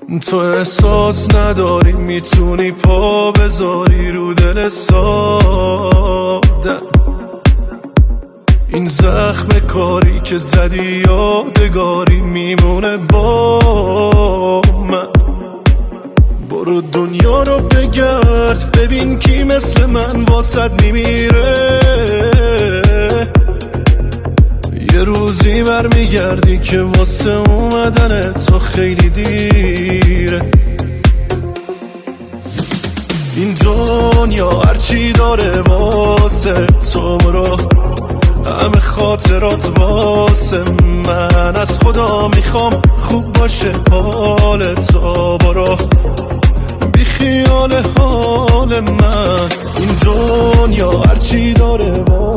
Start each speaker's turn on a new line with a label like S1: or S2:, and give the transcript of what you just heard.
S1: تو احساس نداری میتونی پا بذاری رو دل سادم. این زخم کاری که زدی یادگاری میمونه با من. برو دنیا رو بگرد ببین کی مثل من واسد میمیره. یه روزی برمیگردی که واسه اومدن تو خیلی دیره. این دنیا هرچی داره واسه تو برو، همه خاطرات واسه من. از خدا میخوام خوب باشه حال تو برو، بی خیال حال من. این دنیا هرچی داره